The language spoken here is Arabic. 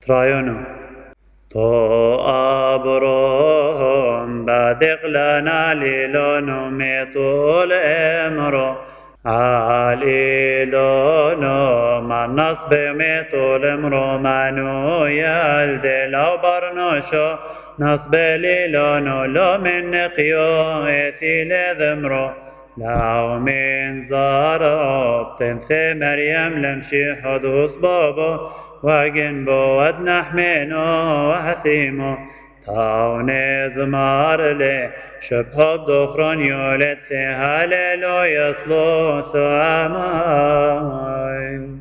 ترايونو تو أبروهم بادق لنا ليلونو ميطول إمرو عليلونو ما النصب ميطول إمرو مانو يلدي لو برنوشو نصب ليلونو لو من نقيو إثيل ذمرو لو من زارب تنثي مريم لمشي حدوث بابو وجنبو ودنح منو وهثيمو تاوني زمار لي شبه بدخرون يولد ثي هاليلو يصلو ثاماي